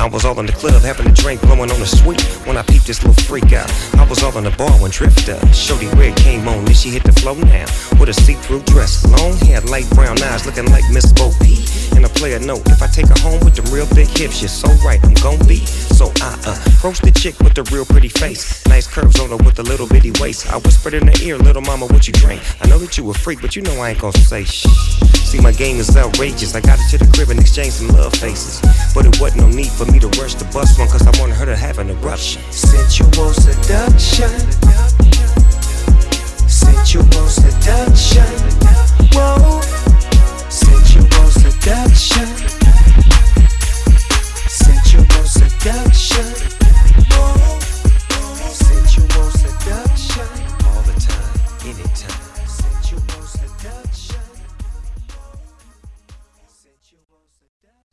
I was all in the club having a drink, blowing on the sweet when I peeped this little freak out. I was all in the bar when Drifter, Shorty Red came on, then she hit the flow now with a see-through dress, long hair, light brown eyes, looking like Miss Bo Peep. And a player note, if I take her home with them real big hips, you're so right, I'm gon' be. So I approached the chick with the real pretty face, nice curves on her with a little bitty waist. I whispered in her ear, little mama, what you drink? I know that you a freak, but you know I ain't gon' say shh. See, my game is outrageous. I got her to the crib and exchanged some love faces, but it wasn't no need for me to rush the bus one, cause I wanted her to have an eruption. Sensual seduction, sensual seduction, whoa. Sensual seduction, sensual seduction, whoa. Sensual seduction, All the time, anytime. sensual seduction.